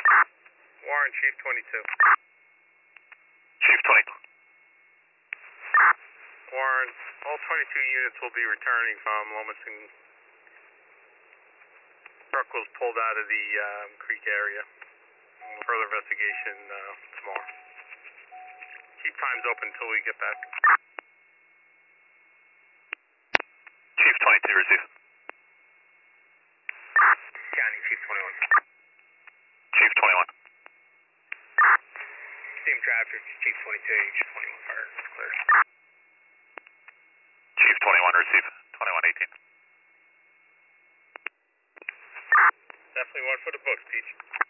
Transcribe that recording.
Warren, Chief 22. Chief 22. Warren, all 22 units will be returning from Lomas and truck was pulled out of the creek area. Further investigation tomorrow. Keep times open until we get back. Chief 22, receive. County, Chief 21. Chief 21. Steam traffic, Chief 22, Chief 21 fire, clear. Chief 21, receive. 2118. Definitely one for the books, Teach.